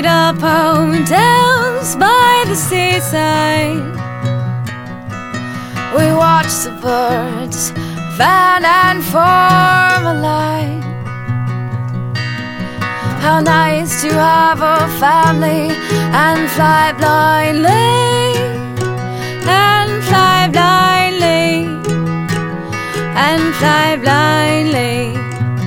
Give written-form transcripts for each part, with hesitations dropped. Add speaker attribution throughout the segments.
Speaker 1: made up hotels by the seaside. We watched the birds fan and form a line. How nice to have a family and fly blindly, and fly blindly, and fly blindly.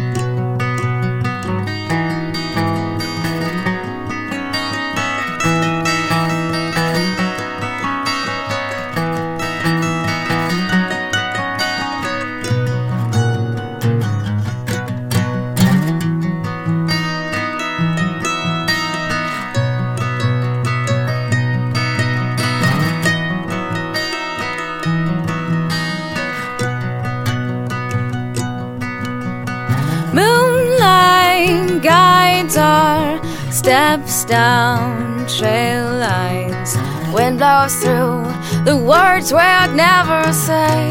Speaker 1: Moonlight guides our steps down trail lines. Wind blows through the words we'd never say.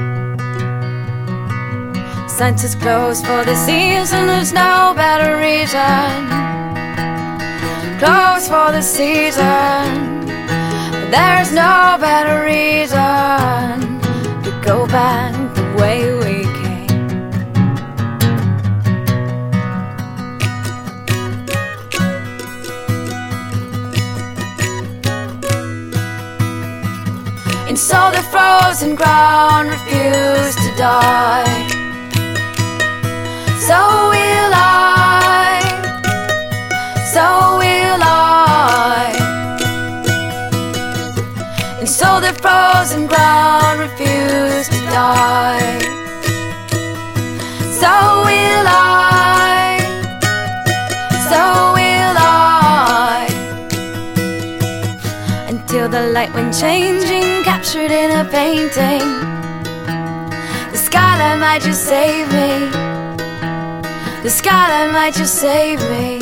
Speaker 1: Senses closed for the season, there's no better reason. Closed for the season, there's no better reason to go back the way we came. And so the frozen ground refused to die. So will I, so will I. And so the frozen ground refused to die. So will I, so will I. Until the light went changing, captured in a painting. The skyline might just save me. The skyline might just save me.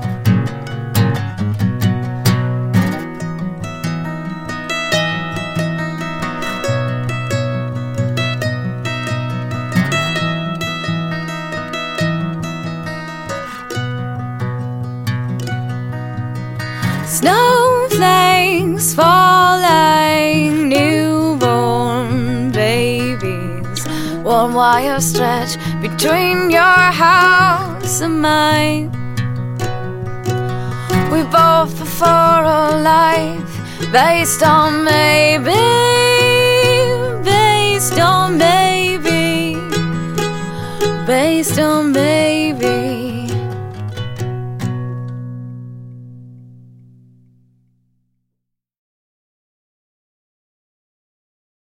Speaker 1: Snowflakes falling, newborn babies, warm wire stretch between your house and mine. We both prefer a life based on maybe, based on maybe, based on maybe.